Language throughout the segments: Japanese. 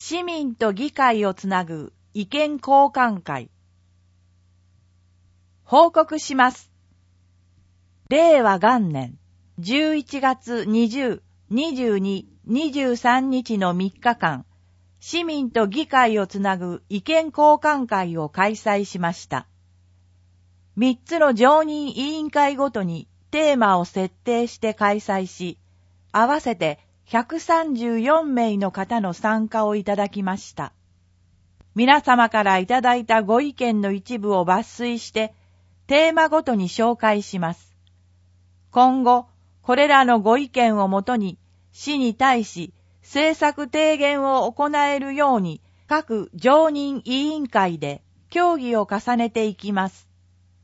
市民と議会をつなぐ意見交換会。報告します。令和元年11月20、22、23日の3日間、市民と議会をつなぐ意見交換会を開催しました。3つの常任委員会ごとにテーマを設定して開催し、合わせて134名の方の参加をいただきました。皆様からいただいたご意見の一部を抜粋して、テーマごとに紹介します。今後、これらのご意見をもとに、市に対し政策提言を行えるように、各常任委員会で協議を重ねていきます。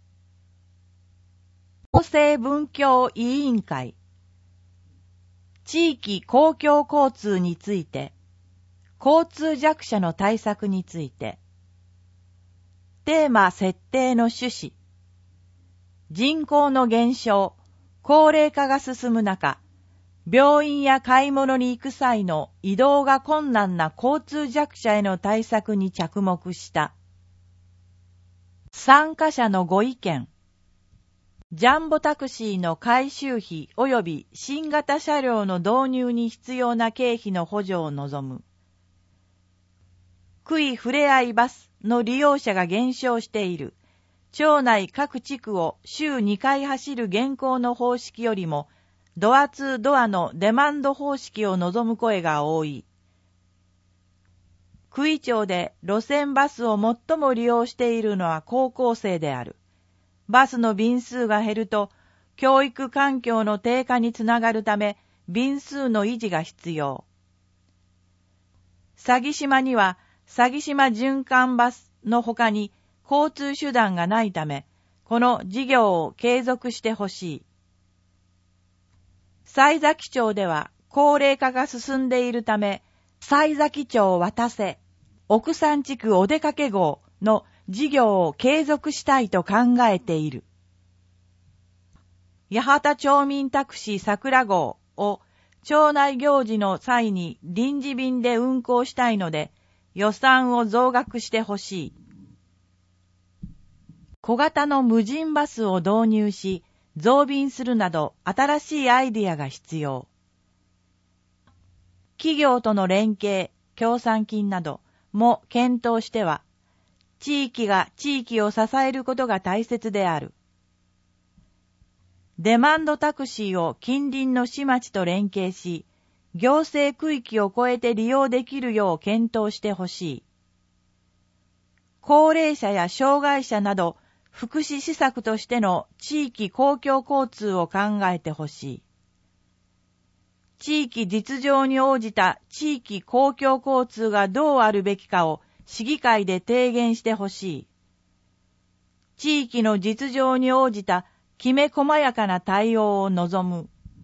厚生文教委員会。地域公共交通について、交通弱者の対策について、テーマ設定の趣旨、人口の減少、高齢化が進む中、病院や買い物に行く際の移動が困難な交通弱者への対策に着目した。参加者のご意見。ジャンボタクシーの改修費及び新型車両の導入に必要な経費の補助を望む。区域ふれあいバスの利用者が減少している。町内各地区を週2回走る現行の方式よりも、ドアツードアのデマンド方式を望む声が多い。区域町で路線バスを最も利用しているのは高校生である。バスの便数が減ると、教育環境の低下につながるため、便数の維持が必要。佐木島には、佐木島循環バスの他に交通手段がないため、この事業を継続してほしい。西崎町では高齢化が進んでいるため、西崎町渡瀬、奥山地区お出かけ号の事業を継続したいと考えている。八幡町民タクシー桜号を町内行事の際に臨時便で運行したいので予算を増額してほしい。小型の無人バスを導入し増便するなど新しいアイデアが必要。企業との連携、協賛金なども検討しては、地域が地域を支えることが大切である。デマンドタクシーを近隣の市町と連携し、行政区域を超えて利用できるよう検討してほしい。高齢者や障害者など、福祉施策としての地域公共交通を考えてほしい。地域実情に応じた地域公共交通がどうあるべきかを市議会で提言してほしい。地域の実情に応じたきめ細やかな対応を望む。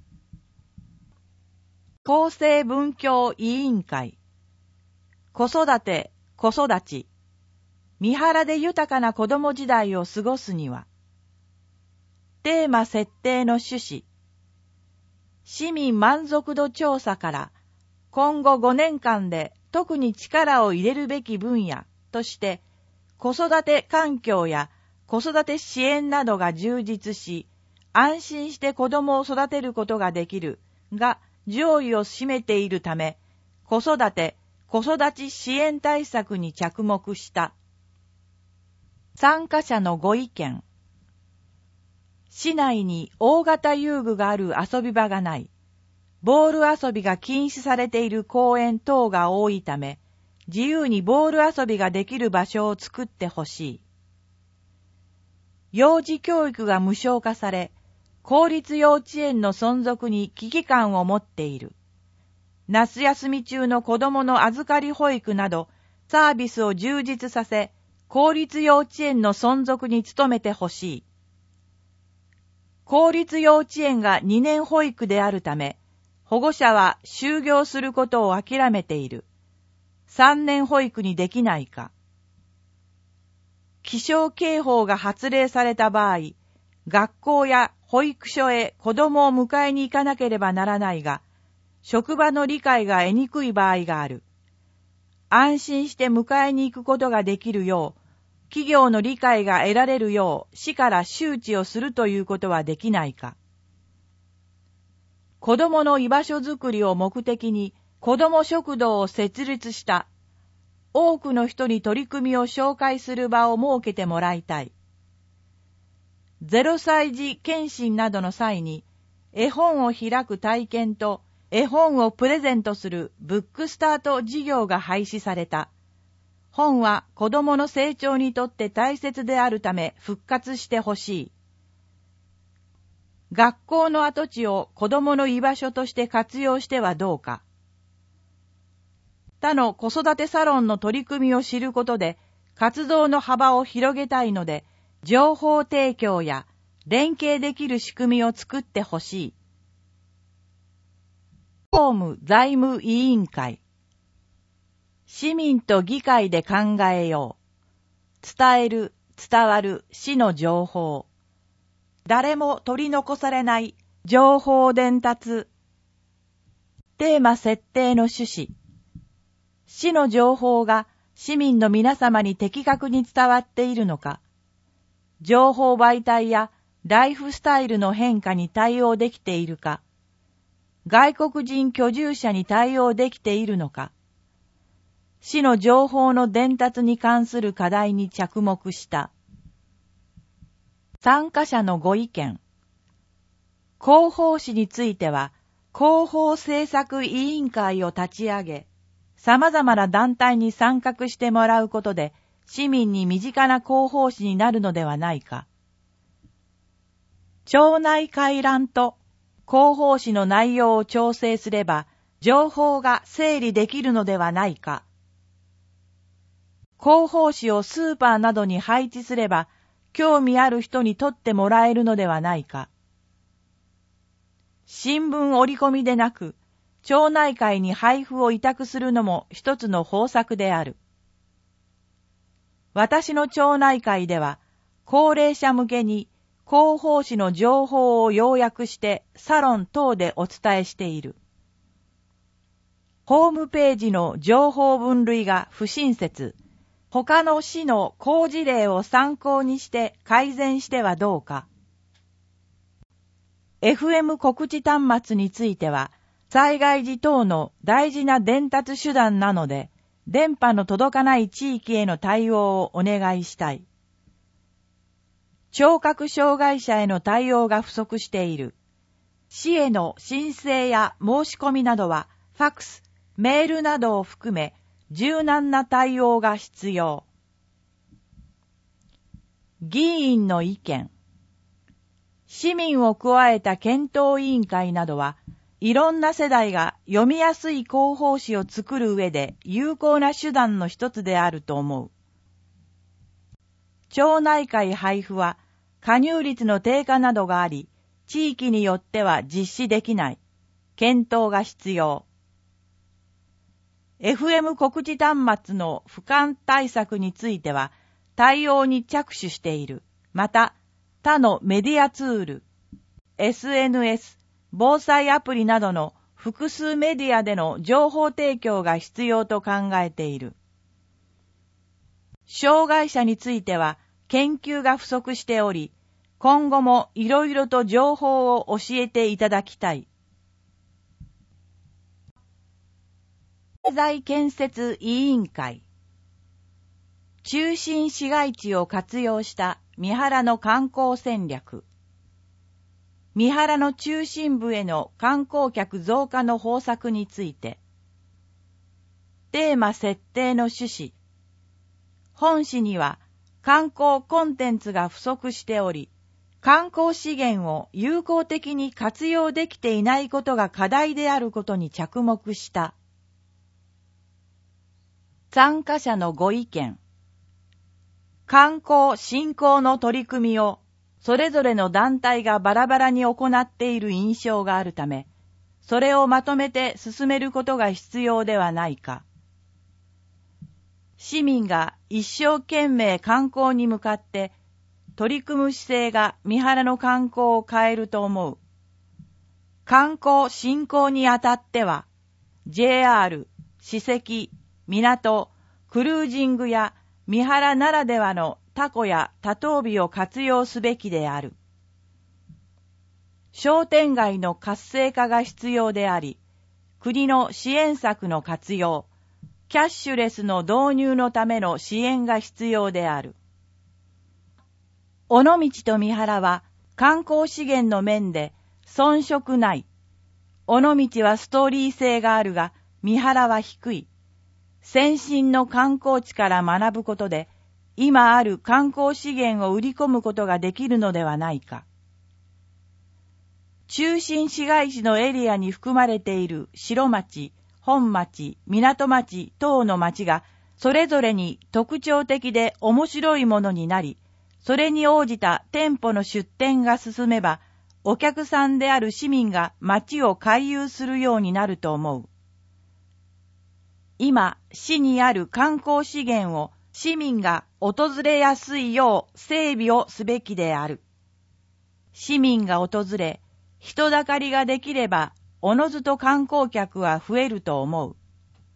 厚生文教委員会。子育て、子育ち。三原で豊かな子供時代を過ごすには。テーマ設定の趣旨。市民満足度調査から今後5年間で特に力を入れるべき分野として子育て環境や子育て支援などが充実し、安心して子供を育てることができるが上位を占めているため、子育て・子育ち支援対策に着目した。参加者のご意見。市内に大型遊具がある遊び場がない。ボール遊びが禁止されている公園等が多いため、自由にボール遊びができる場所を作ってほしい。幼児教育が無償化され、公立幼稚園の存続に危機感を持っている。夏休み中の子供の預かり保育など、サービスを充実させ、公立幼稚園の存続に努めてほしい。公立幼稚園が2年保育であるため、保護者は就業することを諦めている。3年保育にできないか。気象警報が発令された場合、学校や保育所へ子供を迎えに行かなければならないが、職場の理解が得にくい場合がある。 安心して迎えに行くことができるよう、企業の理解が得られるよう市から周知をするということはできないか。子供の居場所づくりを目的に子供食堂を設立した多くの人に取り組みを紹介する場を設けてもらいたい。0歳児検診などの際に絵本を開く体験と絵本をプレゼントするブックスタート事業が廃止された。本は子供の成長にとって大切であるため復活してほしい。学校の跡地を子供の居場所として活用してはどうか。他の子育てサロンの取り組みを知ることで活動の幅を広げたいので、情報提供や連携できる仕組みを作ってほしい。法務財務委員会。市民と議会で考えよう。伝える、伝わる市の情報。誰も取り残されない情報伝達。テーマ設定の趣旨。市の情報が市民の皆様に的確に伝わっているのか。情報媒体やライフスタイルの変化に対応できているか。外国人居住者に対応できているのか。市の情報の伝達に関する課題に着目した。参加者のご意見。広報誌については、広報政策委員会を立ち上げ、様々な団体に参画してもらうことで、市民に身近な広報誌になるのではないか。町内会覧と広報誌の内容を調整すれば、情報が整理できるのではないか。広報誌をスーパーなどに配置すれば、興味ある人に取ってもらえるのではないか。新聞折り込みでなく、町内会に配布を委託するのも一つの方策である。私の町内会では、高齢者向けに広報誌の情報を要約してサロン等でお伝えしている。ホームページの情報分類が不親切、他の市の好事例を参考にして改善してはどうか。FM 告知端末については、災害時等の大事な伝達手段なので、電波の届かない地域への対応をお願いしたい。聴覚障害者への対応が不足している。市への申請や申し込みなどは、ファックス、メールなどを含め、柔軟な対応が必要。議員の意見。市民を加えた検討委員会などは、いろんな世代が読みやすい広報誌を作る上で有効な手段の一つであると思う。町内会配布は加入率の低下などがあり、地域によっては実施できない。検討が必要。FM 告知端末の不完対策については対応に着手している。また、他のメディアツール、SNS、防災アプリなどの複数メディアでの情報提供が必要と考えている。障害者については研究が不足しており、今後もいろいろと情報を教えていただきたい。経済建設委員会。中心市街地を活用した三原の観光戦略。三原の中心部への観光客増加の方策について。テーマ設定の趣旨。本誌には観光コンテンツが不足しており、観光資源を有効的に活用できていないことが課題であることに着目した。参加者のご意見。観光振興の取り組みをそれぞれの団体がバラバラに行っている印象があるため、それをまとめて進めることが必要ではないか。市民が一生懸命観光に向かって取り組む姿勢が三原の観光を変えると思う。観光振興にあたっては、JR、史跡、 港、クルージングや三原ならではのタコや多頭尾を活用すべきである。商店街の活性化が必要であり、国の支援策の活用、キャッシュレスの導入のための支援が必要である。尾道と三原は観光資源の面で遜色ない。尾道はストーリー性があるが、三原は低い。先進の観光地から学ぶことで、今ある観光資源を売り込むことができるのではないか。中心市街地のエリアに含まれている城町、本町、港町等の町が、それぞれに特徴的で面白いものになり、それに応じた店舗の出店が進めば、お客さんである市民が町を回遊するようになると思う。今、市にある観光資源を市民が訪れやすいよう整備をすべきである。市民が訪れ、人だかりができれば、おのずと観光客は増えると思う。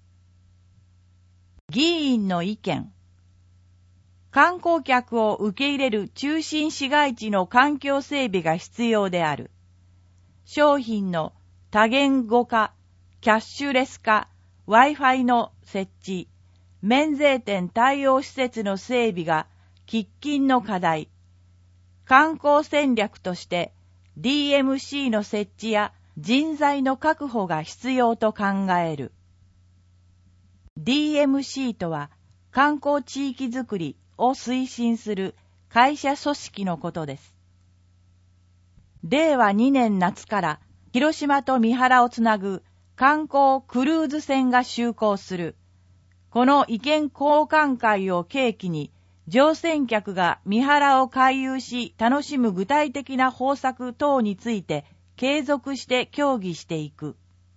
議員の意見。観光客を受け入れる中心市街地の環境整備が必要である。商品の多言語化、キャッシュレス化、Wi-Fi の設置、免税店対応施設の整備が喫緊の課題。観光戦略として DMC の設置や人材の確保が必要と考える。DMC とは観光地域づくりを推進する会社組織のことです。令和2年夏から広島と三原をつなぐ観光クルーズ船が就航する。この意見交換会を契機に、乗船客が三原を回遊し楽しむ具体的な方策等について継続して協議していく。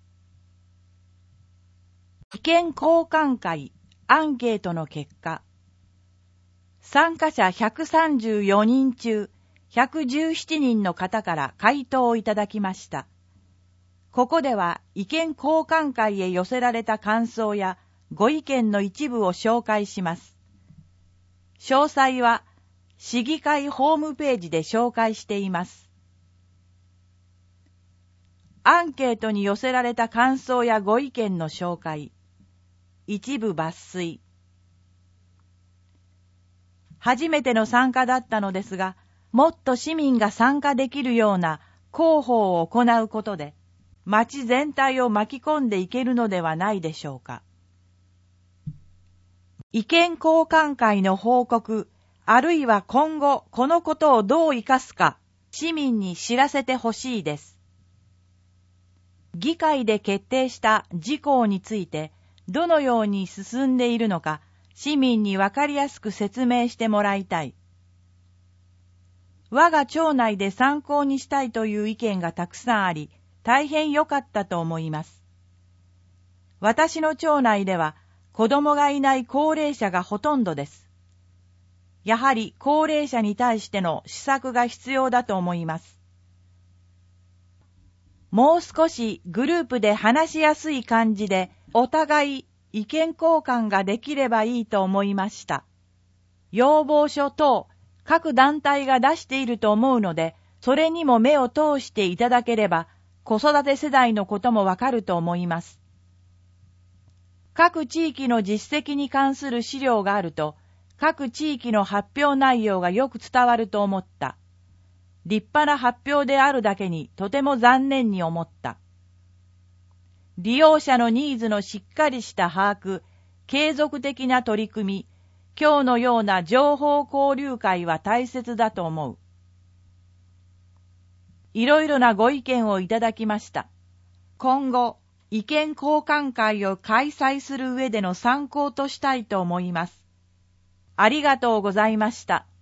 意見交換会アンケートの結果、参加者134人中117人の方から回答をいただきました。ここでは意見交換会へ寄せられた感想やご意見の一部を紹介します。詳細は市議会ホームページで紹介しています。アンケートに寄せられた感想やご意見の紹介。一部抜粋。初めての参加だったのですが、もっと市民が参加できるような広報を行うことで、町全体を巻き込んでいけるのではないでしょうか。意見交換会の報告、あるいは今後このことをどう生かすか、市民に知らせてほしいです。議会で決定した事項について、どのように進んでいるのか、市民にわかりやすく説明してもらいたい。我が町内で参考にしたいという意見がたくさんあり、大変良かったと思います。私の町内では子供がいない高齢者がほとんどです。やはり高齢者に対しての施策が必要だと思います。もう少しグループで話しやすい感じでお互い意見交換ができればいいと思いました。要望書等各団体が出していると思うので、それにも目を通していただければ子育て世代のこともわかると思います。各地域の実績に関する資料があると、各地域の発表内容がよく伝わると思った。立派な発表であるだけにとても残念に思った。利用者のニーズのしっかりした把握、継続的な取り組み、今日のような情報交流会は大切だと思う。いろいろなご意見をいただきました。今後、意見交換会を開催する上での参考としたいと思います。ありがとうございました。